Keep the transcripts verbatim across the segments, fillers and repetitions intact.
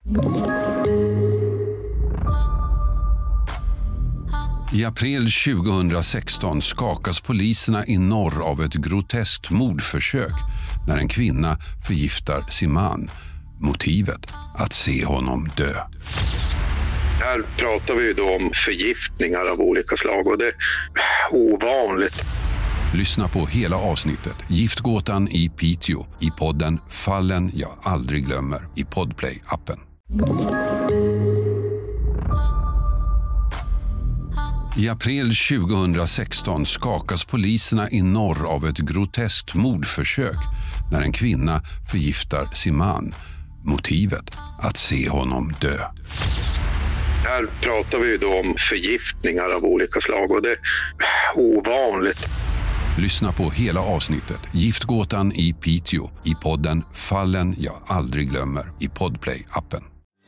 I april tjugohundrasexton skakas poliserna i norr av ett groteskt mordförsök när en kvinna förgiftar sin man. Motivet att se honom dö. Här pratar vi då om förgiftningar av olika slag och det är ovanligt. Lyssna på hela avsnittet Giftgåtan i Piteå i podden Fallen jag aldrig glömmer i Podplay-appen. I april tjugohundrasexton skakas poliserna i norr av ett groteskt mordförsök när en kvinna förgiftar sin man. Motivet att se honom dö. Här pratar vi då om förgiftningar av olika slag och det är ovanligt. Lyssna på hela avsnittet Giftgåtan i Piteå i podden Fallen jag aldrig glömmer i Podplay-appen.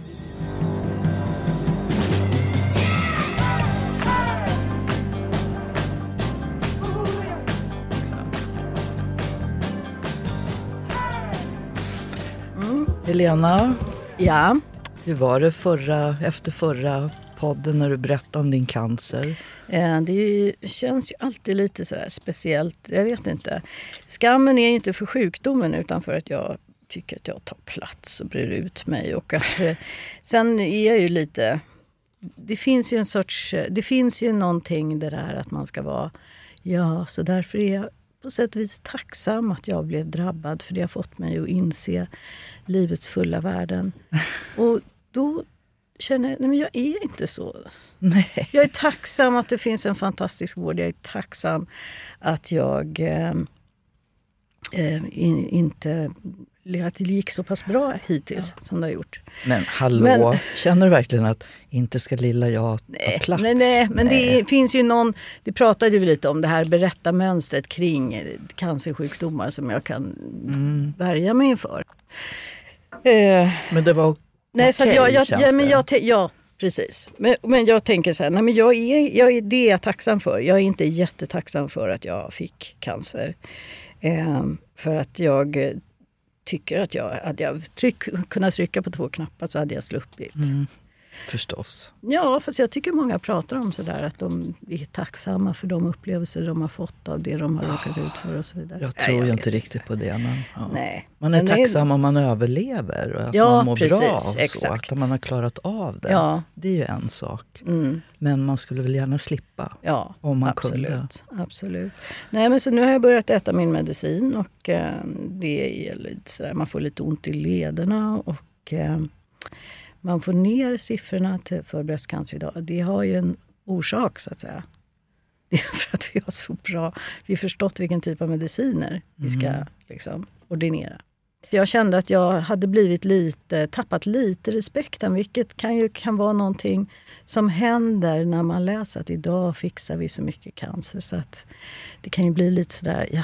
Helena, ja. Hur var det förra, efter förra podden när du berättade om din cancer? Eh, det är ju, känns ju alltid lite sådär speciellt. Jag vet inte. Skammen är ju inte för sjukdomen utan för att jag tycker att jag tar plats och bryr ut mig. Och att, eh, sen är jag ju lite... Det finns ju en sorts... Det finns ju någonting det där att man ska vara... Ja, så därför är jag på sätt och vis tacksam att jag blev drabbad. För det har fått mig att inse livets fulla värden. Och då känner jag, nej men jag är inte så. Nej. Jag är tacksam att det finns en fantastisk vård. Jag är tacksam att jag eh, in, inte... att det gick så pass bra hittills ja. Som det har gjort. Men hallå, men, känner du verkligen att inte ska lilla jag ta nej, plats? Nej, nej, men nej. Det finns ju någon, det pratade vi lite om det här berättarmönstret kring cancersjukdomar som jag kan mm. värja mig inför. Eh, men det var nej, okay, så att jag, jag, känns ja, men det. jag, ja, precis. Men, men jag tänker så här, nej men jag är, jag är, det är jag tacksam för. Jag är inte jättetacksam för att jag fick cancer. Eh, för att jag... tycker att jag hade jag tryck, kunnat trycka på två knappar så hade jag sluppit. Mm, förstås. Ja, fast jag tycker många pratar om sådär att de är tacksamma för de upplevelser de har fått av det de har oh, råkat ut för och så vidare. Jag tror ja, jag ju inte vet. riktigt på det. Men, ja. Nej. Man är men tacksam nej. om man överlever och att ja, man mår precis, bra. Och så, exakt. att man har klarat av det. Ja. Det är ju en sak. Mm. Men man skulle väl gärna slippa ja, om man absolut, kunde. Absolut. Nej, men så nu har jag börjat äta min medicin och eh, det är lite sådär, man får lite ont i lederna och eh, man får ner siffrorna till, för bröstcancer idag. Det har ju en orsak så att säga. Det är för att vi har så bra, vi har förstått vilken typ av mediciner vi ska mm. liksom, ordinera. Jag kände att jag hade blivit lite, tappat lite respekten, vilket kan ju kan vara någonting som händer när man läser att idag fixar vi så mycket cancer. Så att det kan ju bli lite sådär, ja,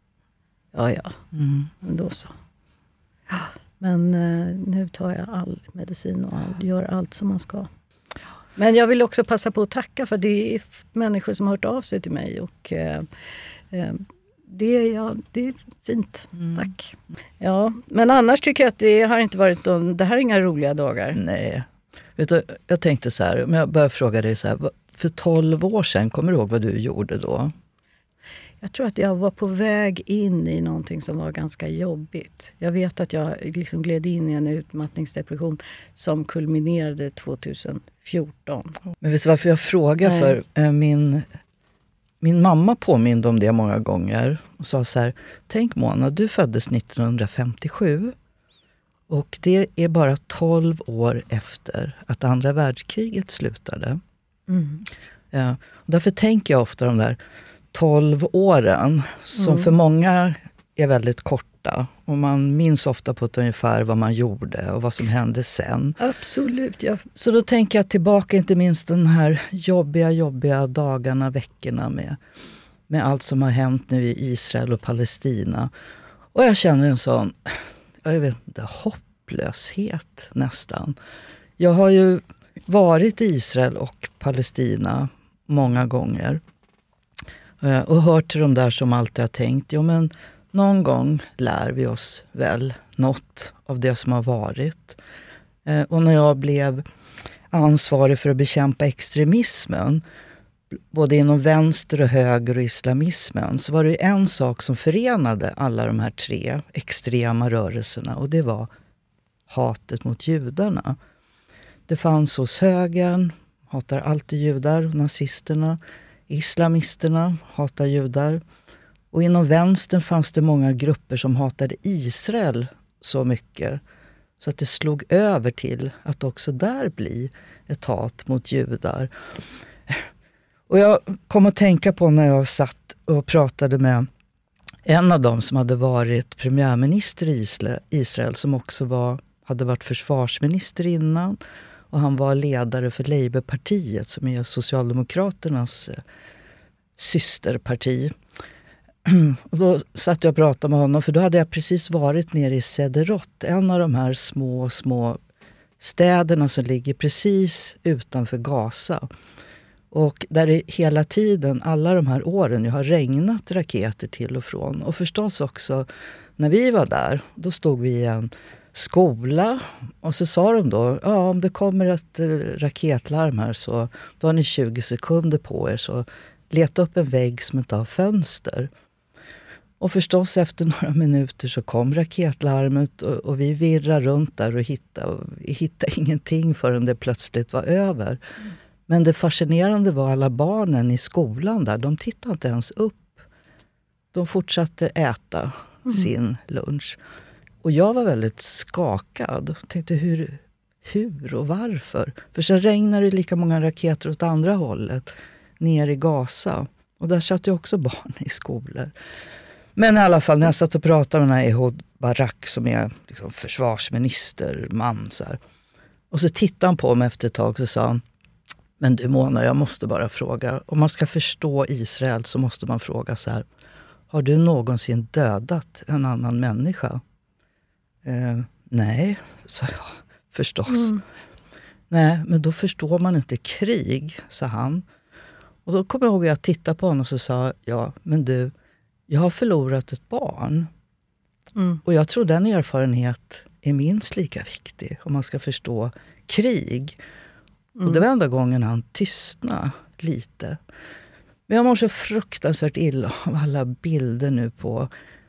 ja, ja, mm. men då så. Ja, men eh, nu tar jag all medicin och all, gör allt som man ska. Men jag vill också passa på att tacka för det är människor som har hört av sig till mig och... Eh, eh, Det är, ja, det är fint, mm. tack. Ja, men annars tycker jag att det har inte varit de, det här är inga roliga dagar. Nej, vet du, jag tänkte så här, om jag börjar fråga dig så här, för tolv år sedan, kommer du ihåg vad du gjorde då? Jag tror att jag var på väg in i någonting som var ganska jobbigt. Jag vet att jag liksom gled in i en utmattningsdepression som kulminerade tjugohundrafjorton. Men vet du varför jag frågar? Nej. För äh, min... Min mamma påminde om det många gånger och sa så här, tänk Mona, du föddes nittonhundrafemtiosju och det är bara tolv år efter att andra världskriget slutade. Mm. Ja, och därför tänker jag ofta de där tolv åren som mm. för många är väldigt korta och man minns ofta på ett ungefär vad man gjorde och vad som hände sen. Absolut, ja. Så då tänker jag tillbaka inte minst den här jobbiga, jobbiga dagarna, veckorna med, med allt som har hänt nu i Israel och Palestina. Och jag känner en sån, jag vet inte, hopplöshet nästan. Jag har ju varit i Israel och Palestina många gånger och hört till de där som alltid har tänkt, jo men någon gång lär vi oss väl något av det som har varit. Eh, och när jag blev ansvarig för att bekämpa extremismen, både inom vänster och höger och islamismen, så var det en sak som förenade alla de här tre extrema rörelserna, och det var hatet mot judarna. Det fanns hos högern, hatar alltid judar, nazisterna, islamisterna hatar judar. Och inom vänstern fanns det många grupper som hatade Israel så mycket så att det slog över till att också där bli ett hat mot judar. Och jag kom att tänka på när jag satt och pratade med en av dem som hade varit premiärminister i Israel, som också var, hade varit försvarsminister innan. Och han var ledare för Labourpartiet, som är Socialdemokraternas systerparti. Och då satt jag och pratade med honom, för då hade jag precis varit nere i Sderot, en av de här små, små städerna som ligger precis utanför Gaza. Och där det hela tiden, alla de här åren, jag har regnat raketer till och från. Och förstås också, när vi var där, då stod vi i en skola och så sa de då, ja, om det kommer ett raketlarm här så då har ni tjugo sekunder på er, så leta upp en vägg som inte har fönster. Och förstås efter några minuter så kom raketlarmet och, och vi virrade runt där och hittade, och vi hittade ingenting förrän det plötsligt var över. Mm. Men det fascinerande var alla barnen i skolan där, de tittade inte ens upp. De fortsatte äta mm. sin lunch. Och jag var väldigt skakad och tänkte hur, hur och varför. För sen regnade det lika många raketer åt andra hållet, ner i Gaza. Och där satt ju också barn i skolor. Men i alla fall när jag satt och pratade med den här Ehud Barak som är liksom försvarsminister, man så här. Och så tittade han på mig efter ett tag och så sa han, men du Mona, jag måste bara fråga. Om man ska förstå Israel så måste man fråga så här. Har du någonsin dödat en annan människa? Eh, nej, sa jag. Förstås. Mm. Nej, men då förstår man inte krig, sa han. Och då kom jag ihåg att jag tittade på honom och så sa ja, men du, jag har förlorat ett barn. Mm. Och jag tror den erfarenhet är minst lika viktig om man ska förstå krig. Mm. Och det var enda gången han tystnade lite. Men jag mår så fruktansvärt illa av alla bilder nu på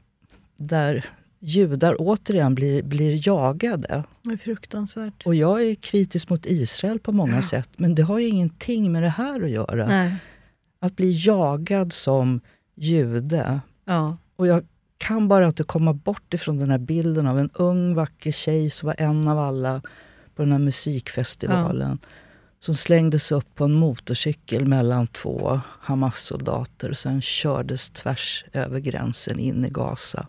där judar återigen blir, blir jagade. Det är fruktansvärt. Och jag är kritisk mot Israel på många ja. sätt. Men det har ju ingenting med det här att göra. Nej. Att bli jagad som jude. Ja. Och jag kan bara inte komma bort ifrån den här bilden av en ung vacker tjej som var en av alla på den här musikfestivalen. Ja. Som slängdes upp på en motorcykel mellan två Hamas-soldater och sen kördes tvärs över gränsen in i Gaza.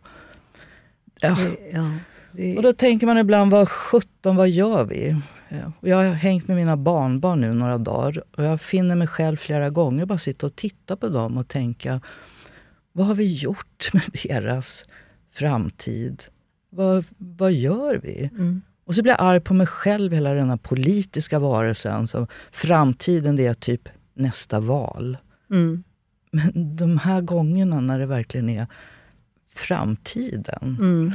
Ja. Det, ja, det... Och då tänker man ibland, vad sjutton, vad gör vi? Ja. Jag har hängt med mina barnbarn nu några dagar och jag finner mig själv flera gånger bara sitta och titta på dem och tänka, vad har vi gjort med deras framtid? Vad, vad gör vi? Mm. Och så blir jag arg på mig själv, hela den här politiska varelsen. Så framtiden, det är typ nästa val. Mm. Men de här gångerna när det verkligen är framtiden. Mm.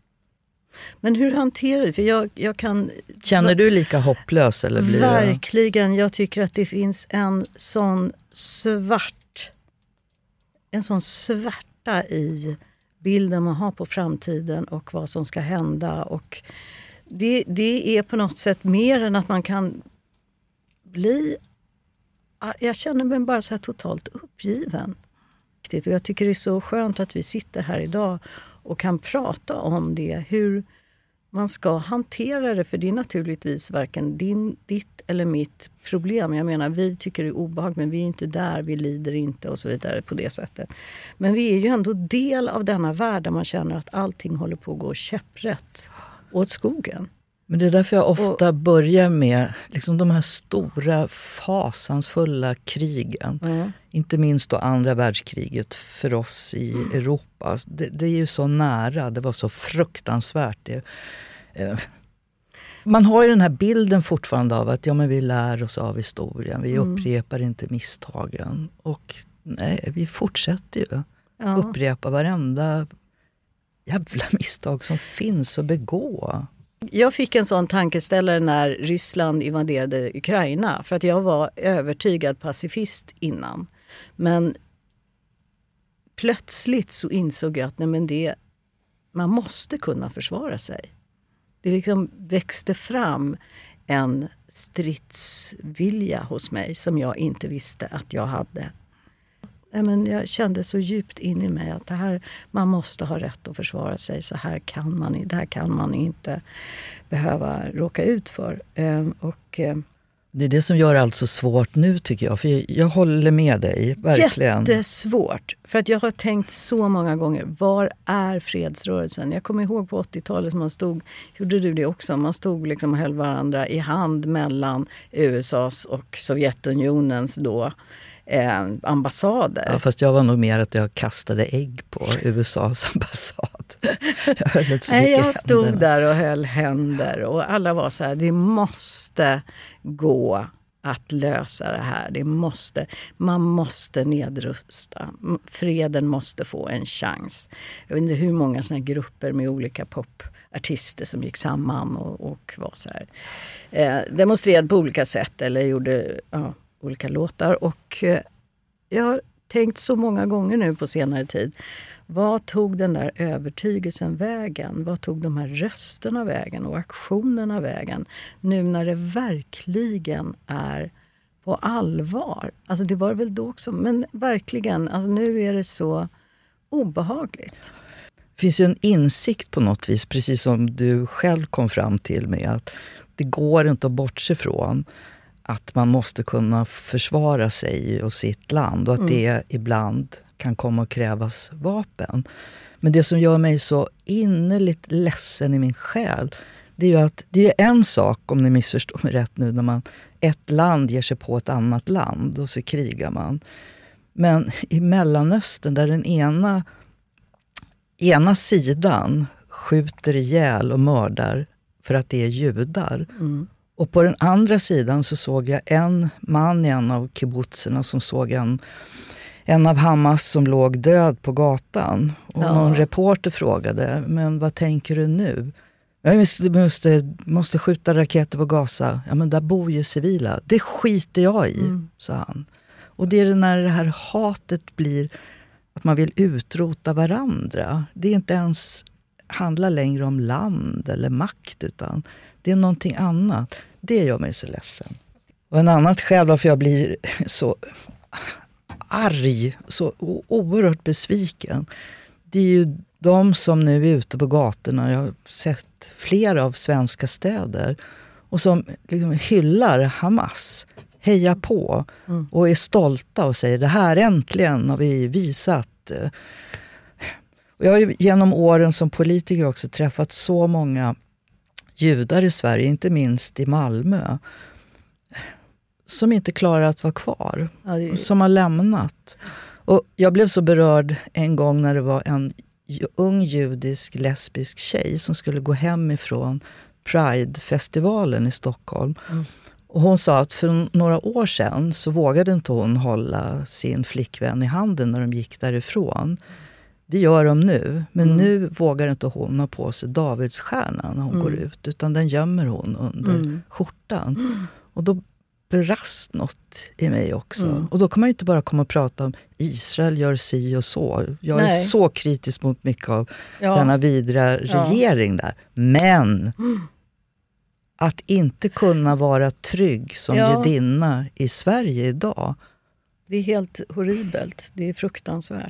Men hur hanterar du? För jag, jag kan... Känner du lika hopplös? Eller blir verkligen. Det... Jag tycker att det finns en sån svart... En sån svärta i bilden man har på framtiden och vad som ska hända. Och det, det är på något sätt mer än att man kan bli... Jag känner mig bara så här totalt uppgiven. Och jag tycker det är så skönt att vi sitter här idag och kan prata om det. Hur man ska hantera det. För det är naturligtvis varken din, ditt eller mitt problem. Jag menar, vi tycker det är obehagligt, men vi är inte där. Vi lider inte och så vidare på det sättet. Men vi är ju ändå del av denna värld där man känner att allting håller på att gå käpprätt åt skogen. Men det är därför jag ofta och, börjar med liksom de här stora fasansfulla krigen. Mm. Inte minst då andra världskriget för oss i mm. Europa. Det, det är ju så nära, det var så fruktansvärt. Det, eh. Man har ju den här bilden fortfarande av att ja, men vi lär oss av historien. Vi mm. upprepar inte misstagen. Och nej, vi fortsätter ju ja. upprepa varenda jävla misstag som finns att begå. Jag fick en sån tankeställare när Ryssland invaderade Ukraina. För att jag var övertygad pacifist innan. Men plötsligt så insåg jag att nej men det, man måste kunna försvara sig. Det liksom växte fram en stridsvilja hos mig som jag inte visste att jag hade. Men jag kände så djupt in i mig att det här, man måste ha rätt att försvara sig. Så här kan man, det här kan man inte behöva råka ut för. Och, det är det som gör det alltså svårt nu tycker jag. För jag, jag håller med dig, verkligen. Jättesvårt. För att jag har tänkt så många gånger, var är fredsrörelsen? Jag kommer ihåg på åttiotalet man stod, gjorde du det också? Man stod liksom och höll varandra i hand mellan U S A:s och Sovjetunionens då eh, ambassader. Ja, fast jag var nog mer att jag kastade ägg på U S A:s ambassad. Jag höll inte så Nej, mycket jag stod händerna. där och höll händer och alla var så här, det måste gå att lösa det här. Det måste, man måste nedrusta. Freden måste få en chans. Jag vet inte hur många såna här grupper med olika popartister som gick samman och, och var så här. Eh, demonstrerade på olika sätt eller gjorde ja, olika låtar. Och eh, jag har tänkt så många gånger nu på senare tid. Vad tog den där övertygelsen vägen? Vad tog de här rösterna vägen och aktionerna vägen? Nu när det verkligen är på allvar. Alltså det var väl då också, men verkligen, alltså nu är det så obehagligt. Det finns ju en insikt på något vis, precis som du själv kom fram till med att det går inte att bortse från att man måste kunna försvara sig och sitt land och att mm. det ibland kan komma att krävas vapen. Men det som gör mig så innerligt ledsen i min själ, det är ju att det är en sak, om ni missförstår mig rätt nu, när man ett land ger sig på ett annat land och så krigar man. Men i Mellanöstern där den ena, ena sidan skjuter ihjäl och mördar för att det är judar. Mm. Och på den andra sidan så såg jag en man i en av kibbutzerna som såg en En av Hamas som låg död på gatan. Och ja. Någon reporter frågade, men vad tänker du nu? Jag måste, måste, måste skjuta raketer på Gaza. Ja, men där bor ju civila. Det skiter jag i, mm. sa han. Och det är när det här hatet blir att man vill utrota varandra. Det är inte ens handlar längre om land eller makt, utan det är någonting annat. Det gör mig så ledsen. Och en annat skäl varför jag blir så arg, så oerhört besviken, det är ju de som nu är ute på gatorna. Jag har sett flera av svenska städer och som liksom hyllar Hamas, hejar på mm. och är stolta och säger det här äntligen har vi visat. Och jag har ju genom åren som politiker också träffat så många judar i Sverige, inte minst i Malmö, som inte klarar att vara kvar. Ja, det... Som har lämnat. Och jag blev så berörd en gång när det var en ung judisk lesbisk tjej som skulle gå hem ifrån Pride-festivalen i Stockholm. Mm. Och hon sa att för några år sedan så vågade inte hon hålla sin flickvän i handen när de gick därifrån. Det gör de nu. Men mm. nu vågar inte hon ha på sig Davidsstjärnan när hon mm. går ut. Utan den gömmer hon under mm. skjortan. Mm. Och då brast något i mig också. Mm. Och då kan man ju inte bara komma och prata om Israel gör si och så. Jag Nej. är så kritisk mot mycket av ja. denna vidra regering ja. där. Men mm. att inte kunna vara trygg som ja. judinna i Sverige idag. Det är helt horribelt. Det är fruktansvärt.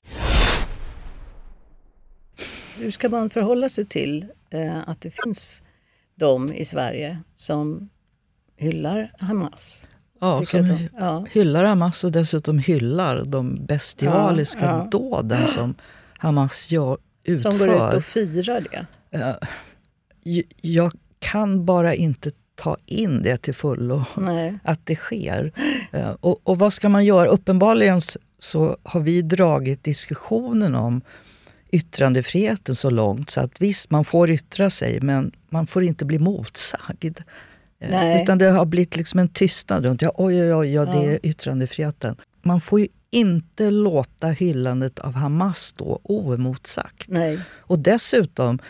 Hur ska man förhålla sig till eh, att det finns de i Sverige som hyllar Hamas? Ja, som de, ja. hyllar Hamas och dessutom hyllar de bestialiska ja, ja. dåden som Hamas gör, utför. Som går ut och firar det. Uh, jag kan bara inte ta in det till fullo. Nej. Att det sker. Uh, och, och vad ska man göra? Uppenbarligen så har vi dragit diskussionen om yttrandefriheten så långt så att visst, man får yttra sig men man får inte bli motsagd. Nej. Utan det har blivit liksom en tystnad runt, ja, oj, oj, oj, ja, det är yttrandefriheten. Man får ju inte låta hyllandet av Hamas stå oemotsagt. Nej. Och dessutom,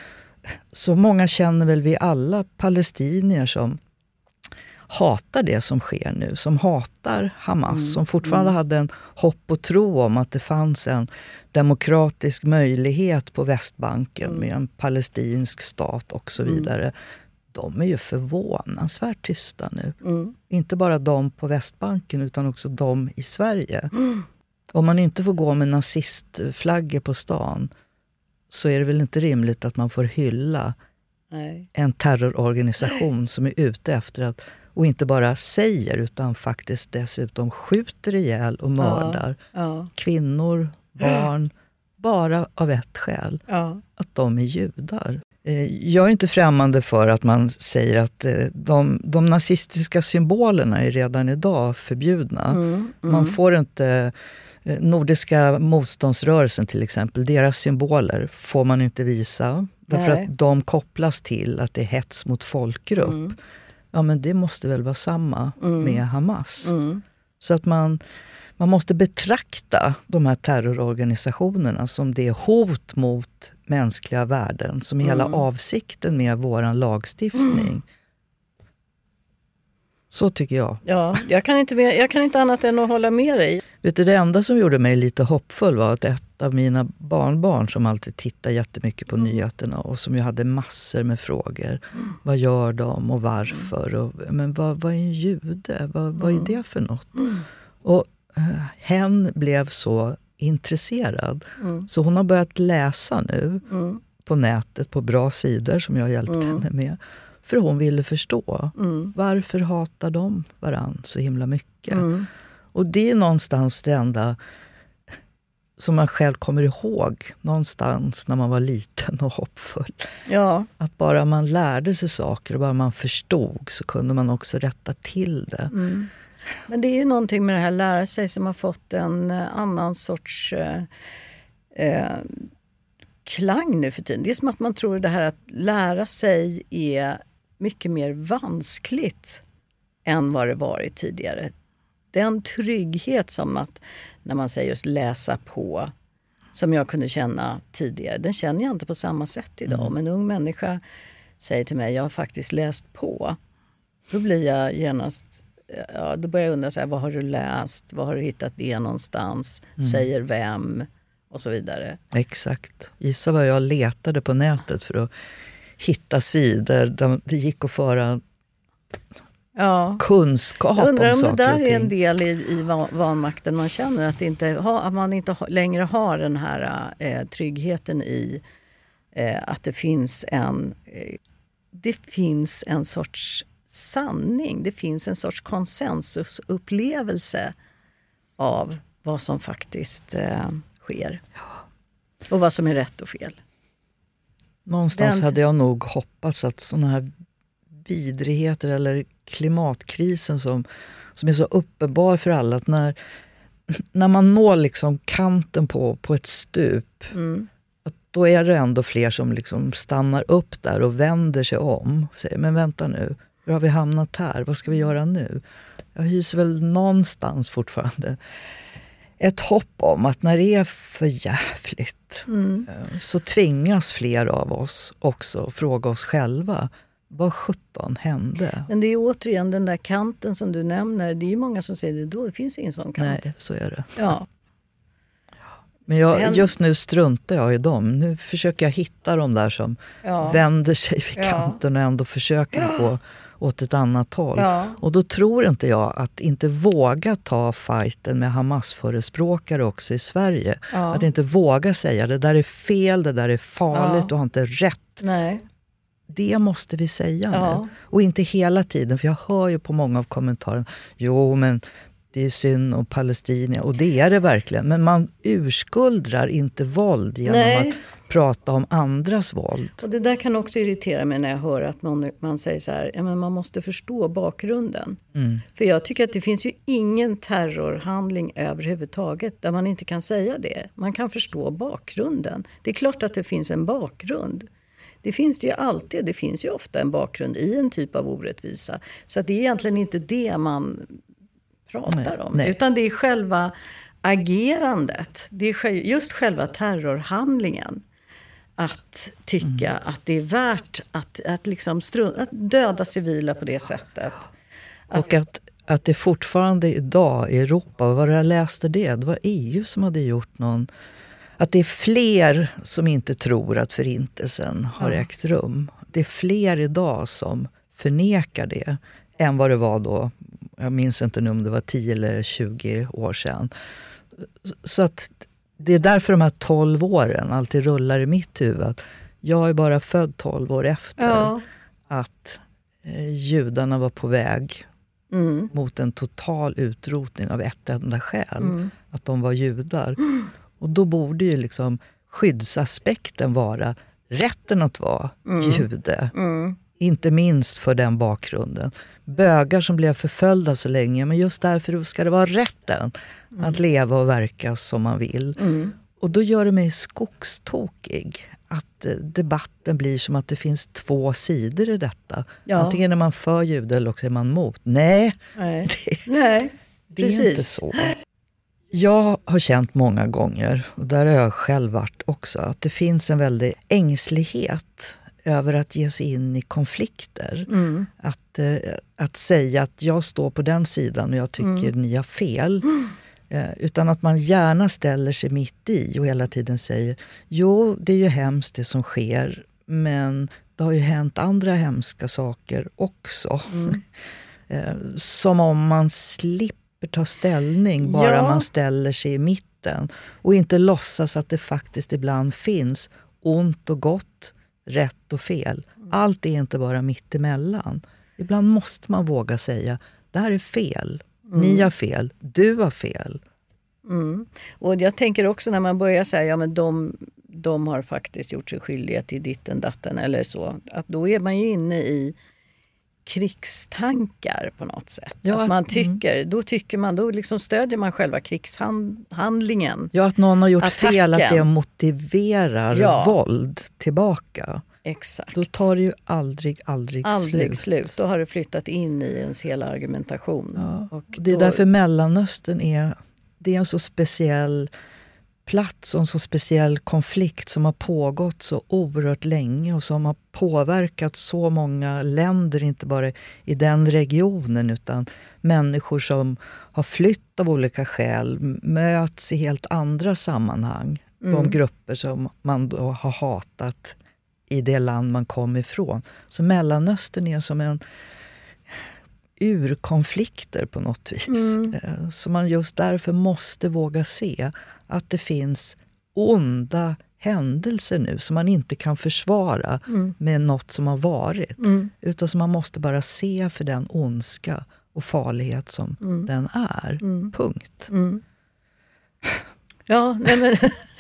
så många känner väl vi alla palestinier som hatar det som sker nu, som hatar Hamas, mm, som fortfarande mm. hade en hopp och tro om att det fanns en demokratisk möjlighet på Västbanken mm. med en palestinsk stat och så vidare. Mm. De är ju förvånansvärt tysta nu. Mm. Inte bara de på Västbanken utan också de i Sverige. Mm. Om man inte får gå med nazistflaggor på stan så är det väl inte rimligt att man får hylla Nej. en terrororganisation som är ute efter att, och inte bara säger utan faktiskt dessutom skjuter ihjäl och mördar ja, ja. kvinnor, barn, bara av ett skäl, ja. att de är judar. Jag är inte främmande för att man säger att de, de nazistiska symbolerna är redan idag förbjudna. Mm, mm. Man får inte, Nordiska motståndsrörelsen till exempel, deras symboler får man inte visa. Därför Nej. att de kopplas till att det är hets mot folkgrupp. Mm. Ja, men det måste väl vara samma mm. med Hamas. Mm. Så att man, man måste betrakta de här terrororganisationerna som det hot mot mänskliga värden, som är mm. hela avsikten med våran lagstiftning. Mm. Så tycker jag. Ja, jag kan inte med, jag kan inte annat än att hålla med dig. Vet du, det enda som gjorde mig lite hoppfull var att ett av mina barnbarn som alltid tittar jättemycket på mm. nyheterna och som ju hade massor med frågor. Mm. Vad gör de och varför? Och, men vad, vad är en jude? Vad, vad är det för något? Mm. Och uh, hen blev så intresserad. Mm. Så hon har börjat läsa nu mm. på nätet på bra sidor som jag hjälpt mm. henne med. För hon ville förstå. Mm. Varför hatar de varann så himla mycket? Mm. Och det är någonstans det enda som man själv kommer ihåg. Någonstans när man var liten och hoppfull. Ja. Att bara man lärde sig saker och bara man förstod så kunde man också rätta till det. Mm. Men det är ju någonting med det här lära sig som har fått en annan sorts eh, eh, klang nu för tiden. Det är som att man tror det här att lära sig är mycket mer vanskligt än vad det varit tidigare. Den trygghet som att när man säger just läsa på som jag kunde känna tidigare, den känner jag inte på samma sätt idag. Mm. Om en ung människa säger till mig, jag har faktiskt läst på, då blir jag genast, ja, då börjar jag undra så här, vad har du läst? Vad har du hittat det någonstans? Mm. Säger vem? Och så vidare. Exakt. Gissa vad jag letade på nätet för att hitta sidor där det gick att föra ja. kunskap om saker och ting. Jag undrar om det där är en del i, i vanmakten man känner. Att, inte ha, att man inte ha, längre har den här eh, tryggheten i eh, att det finns en eh, det finns en sorts sanning. Det finns en sorts konsensusupplevelse av vad som faktiskt eh, sker. Ja. Och vad som är rätt och fel. Någonstans Den... hade jag nog hoppats att sådana här vidrigheter eller klimatkrisen som, som är så uppenbar för alla, att när, när man når liksom kanten på, på ett stup mm. att då är det ändå fler som liksom stannar upp där och vänder sig om och säger, men vänta nu, hur har vi hamnat här? Vad ska vi göra nu? Jag hyser väl någonstans fortfarande ett hopp om att när det är för jävligt mm. så tvingas fler av oss också fråga oss själva, vad sjutton hände? Men det är återigen den där kanten som du nämner. Det är ju många som säger det då, det finns ingen sån kant. Nej, så är det. Ja. Men jag, just nu struntar jag i dem. Nu försöker jag hitta de där som ja. vänder sig vid kanten ja. och ändå försöker ja. gå åt ett annat håll. Ja. Och då tror inte jag att inte våga ta fighten med Hamas-förespråkare också i Sverige. Ja. Att inte våga säga det där är fel, det där är farligt, ja. du har inte rätt. Nej. Det måste vi säga ja. nu. Och inte hela tiden, för jag hör ju på många av kommentarerna, jo men det är synd om Palestina, och det är det verkligen. Men man urskuldrar inte våld genom Nej. att prata om andras våld. Och det där kan också irritera mig när jag hör att man, man säger så här, ja, men man måste förstå bakgrunden. Mm. För jag tycker att det finns ju ingen terrorhandling överhuvudtaget där man inte kan säga det. Man kan förstå bakgrunden. Det är klart att det finns en bakgrund. Det finns det ju alltid, det finns ju ofta en bakgrund i en typ av orättvisa. Så att det är egentligen inte det man pratar nej, om. Nej. Utan det är själva agerandet. Det är just själva terrorhandlingen. att tycka mm. att det är värt att, att, liksom strun- att döda civila på det sättet. Att, och att, att det fortfarande idag i Europa, vad jag läste det, det var E U som hade gjort någon, att det är fler som inte tror att förintelsen har ja. ägt rum. Det är fler idag som förnekar det än vad det var då, jag minns inte nu om det var tio eller tjugo år sedan. Så att det är därför de här tolv åren alltid rullar i mitt huvud. Jag är bara född tolv år efter ja. att eh, judarna var på väg mm. mot en total utrotning av ett enda skäl. Mm. Att de var judar. Mm. Och då borde ju liksom skyddsaspekten vara rätten att vara mm. jude. Mm. Inte minst för den bakgrunden. Bögar som blev förföljda så länge, men just därför ska det vara rätten mm. att leva och verka som man vill. Mm. Och då gör det mig skogstokig att debatten blir som att det finns två sidor i detta. Ja. Antingen är man för jude eller också är man mot. Nej, Nej. det, Nej. det är inte så. Jag har känt många gånger, och där har jag själv varit också, att det finns en väldig ängslighet över att ge sig in i konflikter. Mm. Att, eh, att säga att jag står på den sidan och jag tycker mm. ni har fel. Mm. Eh, utan att man gärna ställer sig mitt i och hela tiden säger jo, det är ju hemskt det som sker, men det har ju hänt andra hemska saker också. Mm. eh, som om man slipper ta ställning bara ja. man ställer sig i mitten. Och inte låtsas att det faktiskt ibland finns ont och gott, rätt och fel. Allt är inte bara mitt emellan. Ibland måste man våga säga det här är fel. Mm. Ni har fel. Du har fel. Mm. Och jag tänker också när man börjar säga ja men de, de har faktiskt gjort sig skyldiga till ditten datten eller så. Att då är man ju inne i krigstankar på något sätt. Ja, att man tycker, mm. då tycker man, då liksom stödjer man själva krigshandlingen. Ja, att någon har gjort attacken. Fel, att det motiverar ja. våld tillbaka. Exakt. Då tar det ju aldrig, aldrig, aldrig slut. slut. Då har det flyttat in i ens hela argumentation. Ja. Och det är då... därför Mellanöstern är, det är en så speciell plats och en så speciell konflikt som har pågått så oerhört länge och som har påverkat så många länder, inte bara i den regionen utan människor som har flytt av olika skäl möts i helt andra sammanhang. Mm. De grupper som man då har hatat i det land man kom ifrån. Så Mellanöstern är som en urkonflikter på något vis. Mm. Så man just därför måste våga se att det finns onda händelser nu som man inte kan försvara mm. med något som har varit. Mm. Utan som man måste bara se för den ondska och farlighet som mm. den är. Mm. Punkt. Mm. Ja, nej men,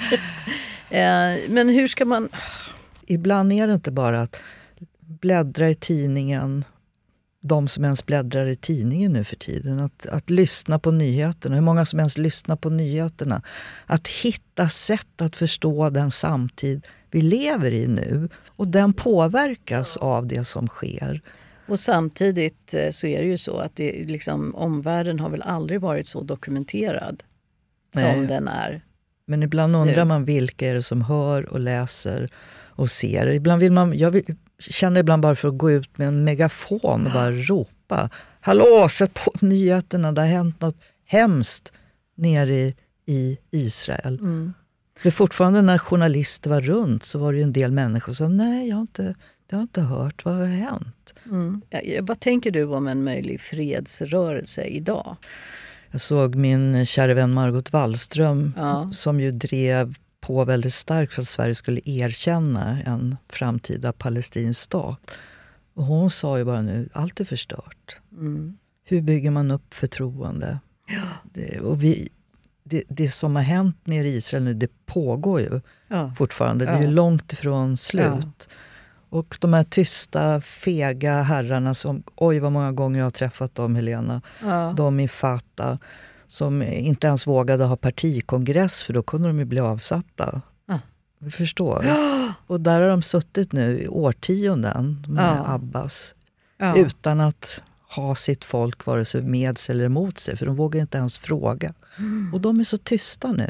eh, men hur ska man... Ibland är det inte bara att bläddra i tidningen, de som ens bläddrar i tidningen nu för tiden, att, att lyssna på nyheterna, hur många som ens lyssnar på nyheterna, att hitta sätt att förstå den samtid vi lever i nu och den påverkas av det som sker. Och samtidigt så är det ju så att det, liksom, omvärlden har väl aldrig varit så dokumenterad som Nej. den är. Men ibland undrar nu. man vilka är det som hör och läser och ser. Ibland vill man, jag vill, känner ibland bara för att gå ut med en megafon och bara ropa. Hallå, sätt på nyheterna, det har hänt något hemskt nere i, i Israel. Mm. För fortfarande när journalister var runt så var det ju en del människor som sa nej, jag har inte, jag har inte hört, vad har hänt? Mm. Ja, vad tänker du om en möjlig fredsrörelse idag? Jag såg min kära vän Margot Wallström ja. som ju drev på väldigt starkt för att Sverige skulle erkänna en framtida palestinsk stat. Och hon sa ju bara nu, allt är förstört. Mm. Hur bygger man upp förtroende? Ja. Det, och vi, det, det som har hänt nere i Israel nu, det pågår ju ja. fortfarande. Det är ja. ju långt ifrån slut. Ja. Och de här tysta, fega herrarna som, oj vad många gånger jag har träffat dem, Helena. Ja. De i Fatah som inte ens vågade ha partikongress för då kunde de ju bli avsatta. Ja. Du förstår. Ja. Och där har de suttit nu i årtionden med ja. Abbas. Ja. Utan att ha sitt folk vare sig med sig eller emot sig. För de vågar inte ens fråga. Mm. Och de är så tysta nu.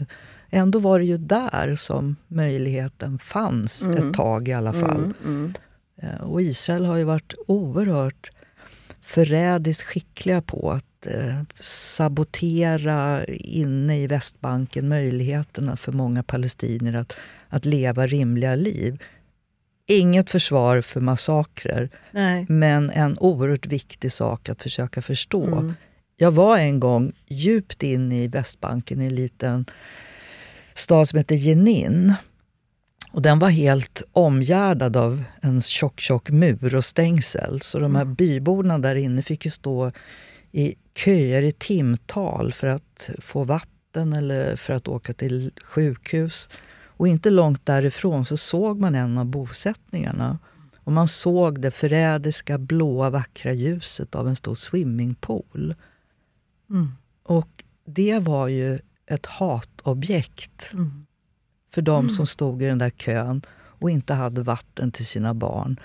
ändå var det ju där som möjligheten fanns mm. ett tag i alla fall. Mm, mm. Och Israel har ju varit oerhört förrädiskt skickliga på att eh, sabotera inne i Västbanken möjligheterna för många palestinier att, att leva rimliga liv. Inget försvar för massakrer, Nej. men en oerhört viktig sak att försöka förstå. Mm. Jag var en gång djupt in i Västbanken i en liten stad som heter Jenin. Och den var helt omgärdad av en tjock, tjock mur och stängsel. Så de här byborna där inne fick ju stå i köer i timtal för att få vatten eller för att åka till sjukhus. Och inte långt därifrån så såg man en av bosättningarna. Och man såg det förrädiska blåa vackra ljuset av en stor swimmingpool. Mm. Och det var ju ett hatobjekt mm. för de mm. som stod i den där kön och inte hade vatten till sina barn.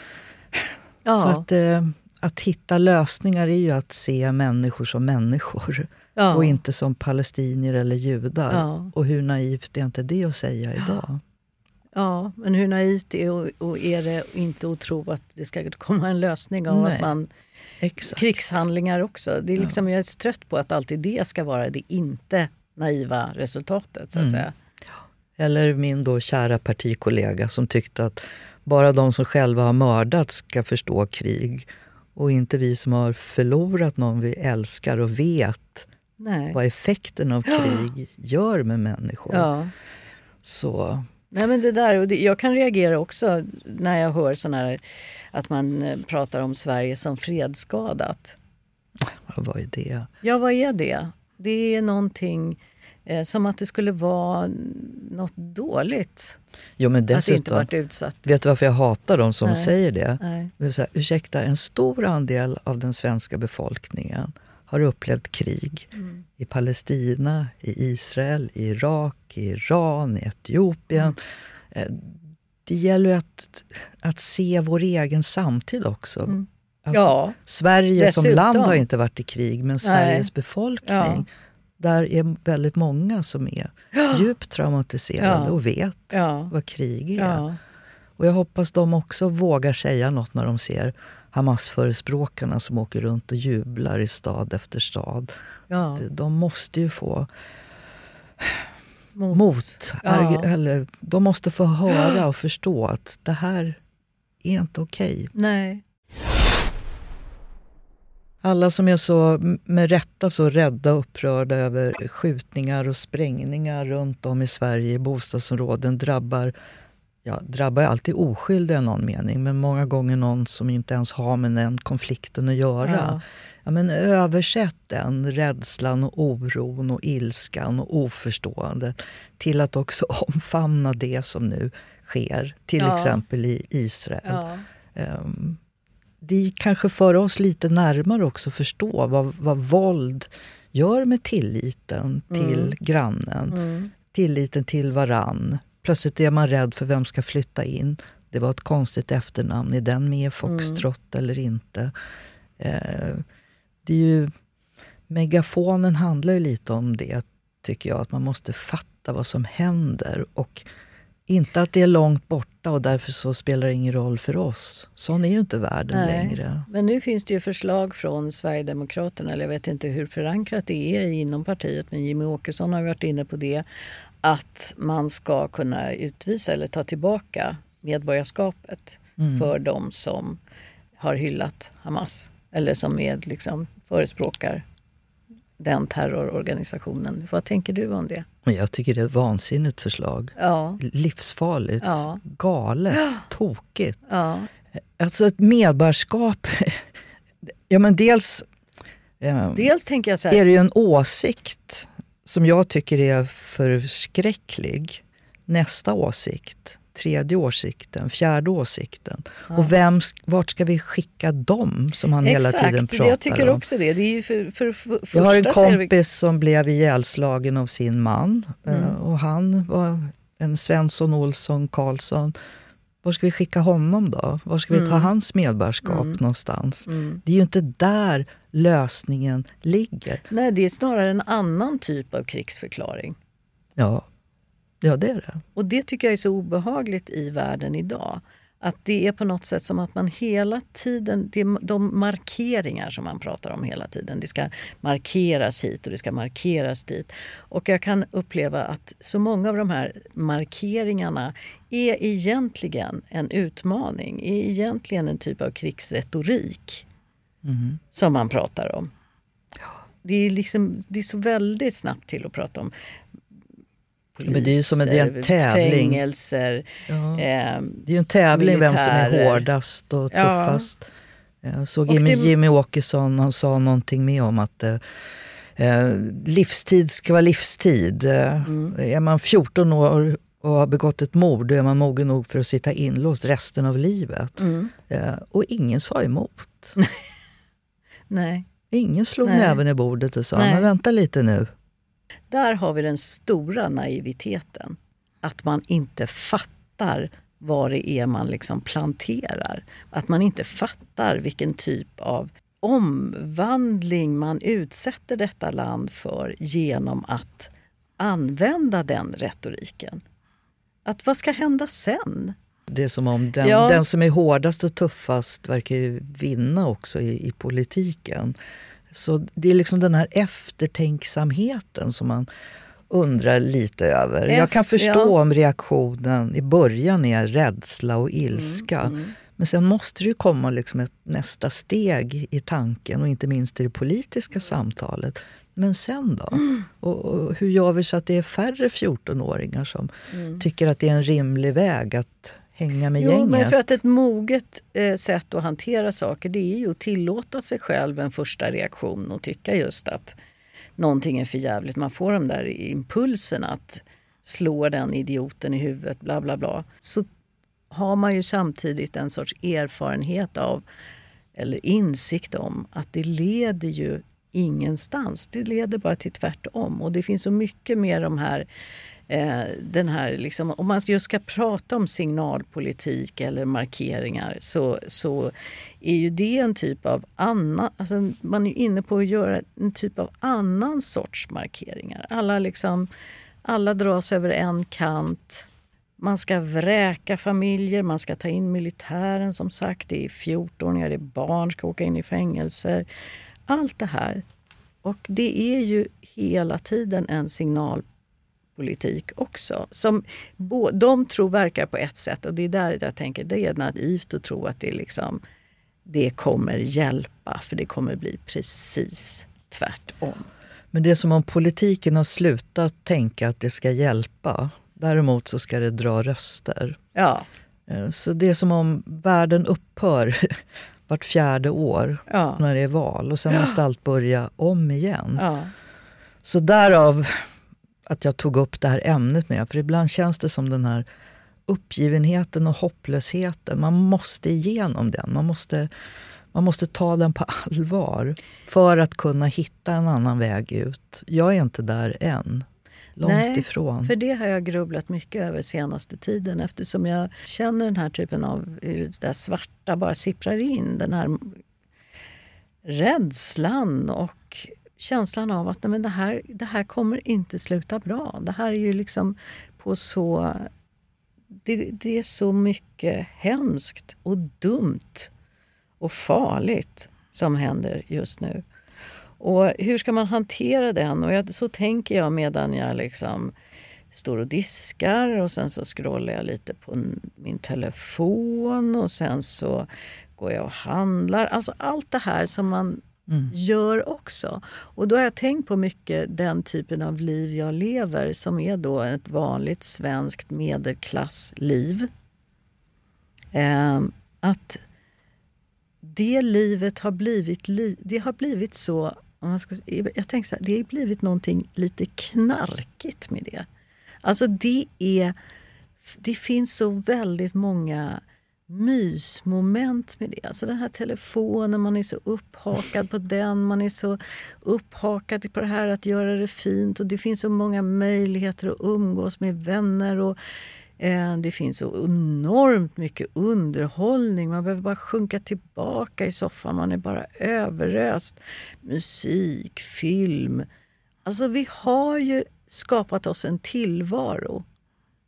Ja. Så att, eh, att hitta lösningar är ju att se människor som människor. Ja. Och inte som palestinier eller judar. Ja. Och hur naivt är inte det att säga idag? Ja, men hur naivt är, och, och är det inte att tro att det ska komma en lösning av Nej. att man... Exakt. Krigshandlingar också. Det är liksom, ja. Jag är trött på att alltid det ska vara det inte naiva resultatet, så att mm. säga. Eller min då kära partikollega som tyckte att bara de som själva har mördat ska förstå krig. Och inte vi som har förlorat någon vi älskar och vet Nej. vad effekten av krig gör med människor. Ja. Så... Nej, men det där, och det, jag kan reagera också när jag hör sån här, att man pratar om Sverige som fredsskadat. Vad är det? Ja, vad är det? Det är någonting eh, som att det skulle vara något dåligt. Jo, men dessutom, att inte varit utsatt. Vet du varför jag hatar dem som Nej. säger det? Nej. Det är så här, ursäkta, en stor andel av den svenska befolkningen har upplevt krig mm. i Palestina, i Israel, i Irak, i Iran, i Etiopien. Mm. Det gäller ju att, att se vår egen samtid också. Mm. Ja, Sverige dessutom. som land har inte varit i krig, men Sveriges Nej. befolkning, ja. där är väldigt många som är djupt traumatiserade ja. och vet ja. vad krig är. Ja. Och jag hoppas de också vågar säga något när de ser Hamas-förespråkarna som åker runt och jublar i stad efter stad. Ja. De måste ju få mot. mot Ja. eller de måste få höra och förstå att det här är inte okej. Nej. Alla som är så med rätta så rädda och upprörda över skjutningar och sprängningar runt om i Sverige i bostadsområden drabbar Ja, drabbar alltid oskyldiga i någon mening, men många gånger någon som inte ens har med den konflikten att göra. Ja. Ja, men översätt den rädslan och oron och ilskan och oförstående till att också omfamna det som nu sker, till ja. exempel i Israel. Ja. Um, det kanske för oss lite närmare också förstå vad, vad våld gör med tilliten till mm. grannen, mm. tilliten till varann. Plötsligt är man rädd för vem ska flytta in. Det var ett konstigt efternamn. Är den med Foxtrot mm. eller inte? Eh, det är ju, megafonen handlar ju lite om det, tycker jag. Att man måste fatta vad som händer. Och inte att det är långt borta och därför så spelar det ingen roll för oss. Sån är ju inte världen Nej. längre. Men nu finns det ju förslag från Sverigedemokraterna, eller jag vet inte hur förankrat det är inom partiet, men Jimmy Åkesson har varit inne på det, att man ska kunna utvisa eller ta tillbaka medborgarskapet mm. för de som har hyllat Hamas. Eller som är, liksom, förespråkar den terrororganisationen. Vad tänker du om det? Jag tycker det är ett vansinnigt förslag. Ja. Livsfarligt, ja. galet, ja. tokigt. Ja. Alltså ett medborgarskap... ja, men dels... Dels tänker jag så här... är det ju en åsikt som jag tycker är förskräcklig. Nästa åsikt, tredje åsikten, fjärde åsikten. Ja. Och vem, vart ska vi skicka dem som han Exakt, hela tiden pratar om? Jag tycker om. också det. Det är ju för, för, för första jag har en kompis vi... som blev ihjälslagen av sin man. Mm. Och han var en Svensson, Olsson, Karlsson. Var ska vi skicka honom då? Var ska vi ta mm. hans medborgarskap mm. någonstans? Mm. Det är ju inte där lösningen ligger. Nej, det är snarare en annan typ av krigsförklaring. Ja, Ja, det är det. Och det tycker jag är så obehagligt i världen idag. Att det är på något sätt som att man hela tiden, det är de markeringar som man pratar om hela tiden. Det ska markeras hit och det ska markeras dit. Och jag kan uppleva att så många av de här markeringarna är egentligen en utmaning. Är egentligen en typ av krigsretorik mm. som man pratar om. Det är, liksom, det är så väldigt snabbt till att prata om poliser, men det är ju som en, det är en tävling. Fängelser, ja. eh, det är ju en tävling militärer. Vem som är hårdast och tuffast. Ja. Jag såg och Jimmy, det... Jimmy Åkesson, han sa någonting med om att eh, livstid ska vara livstid. Mm. Är man fjorton år och har begått ett mord, då är man mogen nog för att sitta inlåst resten av livet. Mm. Eh, och ingen sa emot. Nej. Ingen slog Nej. näven i bordet och sa, Nej. men vänta lite nu. Där har vi den stora naiviteten. Att man inte fattar vad det är man liksom planterar. Att man inte fattar vilken typ av omvandling man utsätter detta land för genom att använda den retoriken. Att vad ska hända sen? Det är som om den, ja. den som är hårdast och tuffast verkar ju vinna också i, i politiken. Så det är liksom den här eftertänksamheten som man undrar lite över. F- Jag kan förstå ja. om reaktionen i början är rädsla och ilska. Mm, mm. Men sen måste det ju komma liksom ett nästa steg i tanken och inte minst i det politiska samtalet. Men sen då? Mm. Och, och hur gör vi så att det är färre fjortonåringar som mm. tycker att det är en rimlig väg att hänga med jo, gänget? Men för att ett moget eh, sätt att hantera saker, det är ju att tillåta sig själv en första reaktion och tycka just att någonting är för jävligt. Man får de där impulsen att slå den idioten i huvudet, bla bla bla. Så har man ju samtidigt en sorts erfarenhet av, eller insikt om, att det leder ju ingenstans. Det leder bara till tvärtom. Och det finns så mycket med de här, eh, den här liksom, om man just ska prata om signalpolitik eller markeringar, så, så är ju det en typ av annan, alltså man är inne på att göra en typ av annan sorts markeringar. Alla liksom, alla dras över en kant. Man ska vräka familjer, man ska ta in militären som sagt, det är fjortonåringar, det är barn ska åka in i fängelser. Allt det här. Och det är ju hela tiden en signalpolitik också. Som bo, de tror verkar på ett sätt. Och det är där jag tänker, det är naivt att tro att det, liksom, det kommer hjälpa. För det kommer bli precis tvärtom. Men det är som om politiken har slutat tänka att det ska hjälpa. Däremot så ska det dra röster. Ja. Så det är som om världen upphör vart fjärde år ja. när det är val. Och sen ja. måste allt börja om igen. Ja. Så därav att jag tog upp det här ämnet med. För ibland känns det som den här uppgivenheten och hopplösheten. Man måste igenom den. Man måste, man måste ta den på allvar. För att kunna hitta en annan väg ut. Jag är inte där än. Långt Nej, ifrån. För det har jag grubblat mycket över senaste tiden. Eftersom jag känner den här typen av det där svarta bara sipprar in. Den här rädslan och känslan av att nej, men det, här, det här kommer inte sluta bra. Det här är ju liksom på så... Det, det är så mycket hemskt och dumt och farligt som händer just nu. Och hur ska man hantera den? Och jag, så tänker jag medan jag liksom står och diskar och sen så scrollar jag lite på min telefon och sen så går jag och handlar. Alltså allt det här som man mm. gör också. Och då har jag tänkt på mycket den typen av liv jag lever som är då ett vanligt svenskt medelklassliv. Eh, att det livet har blivit, li- det har blivit så... Man ska, jag tänker så här, det har blivit någonting lite knarkigt med det. Alltså det är, det finns så väldigt många mysmoment med det. Alltså den här telefonen, man är så upphakad på den, man är så upphakad på det här att göra det fint. Och det finns så många möjligheter att umgås med vänner och eh, det finns så enormt mycket underhållning. Man behöver bara sjunka tillbaka i soffan, man är bara överöst. Musik, film. Alltså vi har ju skapat oss en tillvaro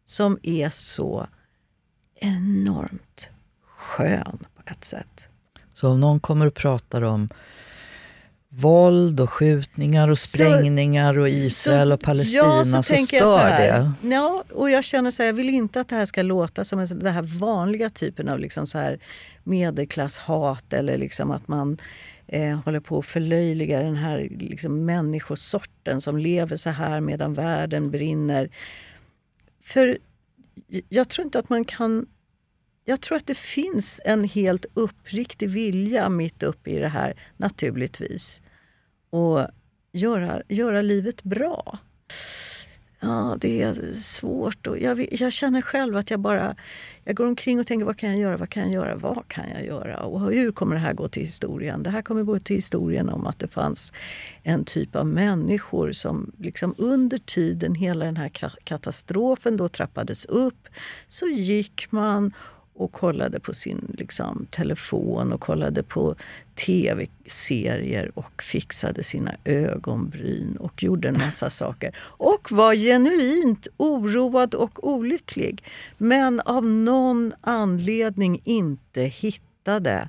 som är så enormt skön på ett sätt. Så om någon kommer och pratar om våld och skjutningar och sprängningar så, och Israel så, och Palestina, ja, så, så stör det. Ja, och jag känner så här, jag vill inte att det här ska låta som en, den här vanliga typen av liksom så här medelklasshat eller liksom att man eh, håller på att förlöjliga den här liksom människosorten som lever så här medan världen brinner. För jag tror inte att man kan... Jag tror att det finns en helt uppriktig vilja mitt uppe i det här, naturligtvis. Och göra, göra livet bra. Ja, det är svårt. Och jag, jag känner själv att jag bara... Jag går omkring och tänker, vad kan jag göra, vad kan jag göra, vad kan jag göra? Och hur kommer det här gå till historien? Det här kommer gå till historien om att det fanns en typ av människor som liksom under tiden hela den här katastrofen då trappades upp, så gick man och kollade på sin liksom, telefon och kollade på tv-serier och fixade sina ögonbryn och gjorde en massa saker. Och var genuint oroad och olycklig. Men av någon anledning inte hittade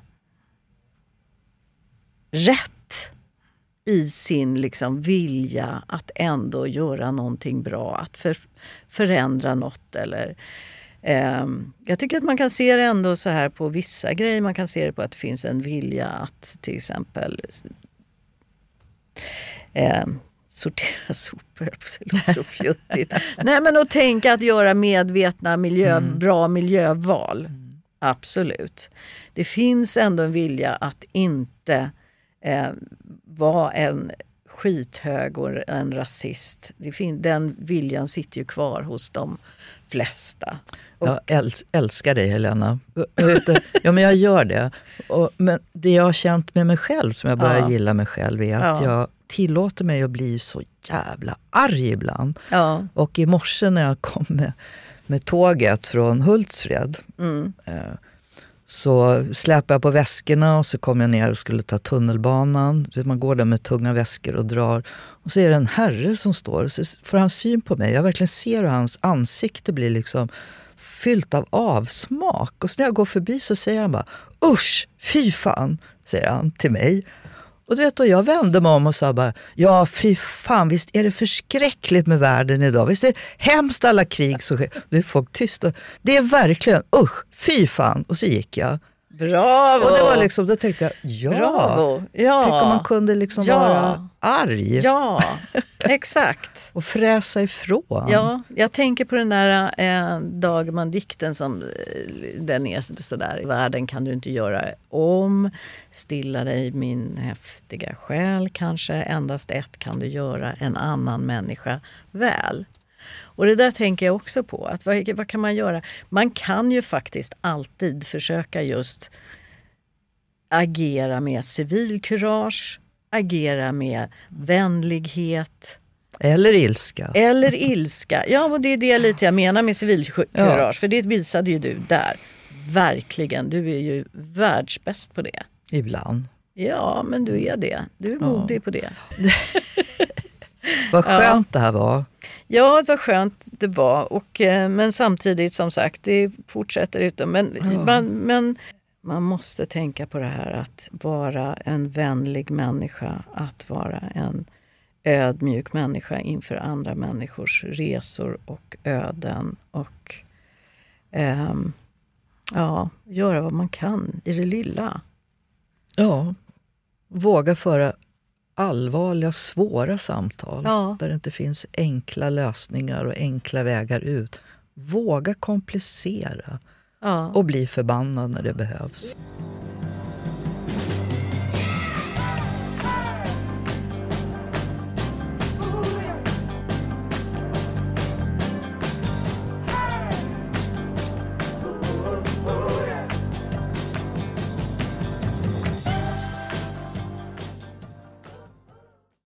rätt i sin liksom, vilja att ändå göra någonting bra. Att för, förändra något eller... Jag tycker att man kan se det ändå så här på vissa grejer. Man kan se det på att det finns en vilja att till exempel eh, sortera sopor. Det låter så fjuttigt. Nej, men att tänka att göra medvetna miljö, mm. bra miljöval. Mm. Absolut. Det finns ändå en vilja att inte eh, vara en skithög och en rasist. Det fin- den viljan sitter ju kvar hos de flesta. Och... Jag äls- älskar dig, Helena. Ja, men jag gör det. Och, men det jag har känt med mig själv, som jag börjar ja. gilla mig själv, är att ja. jag tillåter mig att bli så jävla arg ibland. Ja. Och i morse när jag kom med, med tåget från Hultsfred mm. eh, så släpade jag på väskorna och så kom jag ner och skulle ta tunnelbanan. Man går där med tunga väskor och drar. Och så är det en herre som står och så får han syn på mig. Jag verkligen ser hur hans ansikte blir liksom fyllt av avsmak. Och så när jag går förbi så säger han bara, usch, fy fan, säger han till mig. Och du vet, och jag vände mig om och sa bara, ja fy fan, visst är det förskräckligt med världen idag. Visst är det hemskt alla krig så sker. Det är folk tysta. Det är verkligen, usch, fy fan. Och så gick jag. Bravo! Och det var liksom, då tänkte jag, ja. Bravo. Ja. Tänk om man kunde liksom ja. vara arg. Ja, exakt. Och fräsa ifrån. Ja, jag tänker på den där eh, Dagman-dikten som eh, den är sådär. I världen kan du inte göra om. Stilla dig min häftiga själ. Kanske endast ett kan du göra, en annan människa väl. Och det där tänker jag också på. Att vad, vad kan man göra? Man kan ju faktiskt alltid försöka just agera med civilkurage, agera med vänlighet. Eller ilska. Eller ilska. Ja, och det är det lite jag menar med civilkurage. Ja. För det visade ju du där. Verkligen. Du är ju världsbäst på det. Ibland. Ja, men du är det. Du är modig ja. på det. Vad skönt ja. det här var. Ja, det var skönt det var. Och, men samtidigt, som sagt, det fortsätter utom. Men, ja. man, men man måste tänka på det här att vara en vänlig människa. Att vara en ödmjuk människa inför andra människors resor och öden. Och ähm, ja, göra vad man kan i det lilla. Ja, våga föra allvarliga, svåra samtal ja. där det inte finns enkla lösningar och enkla vägar ut. Våga komplicera ja. och bli förbannad när det behövs.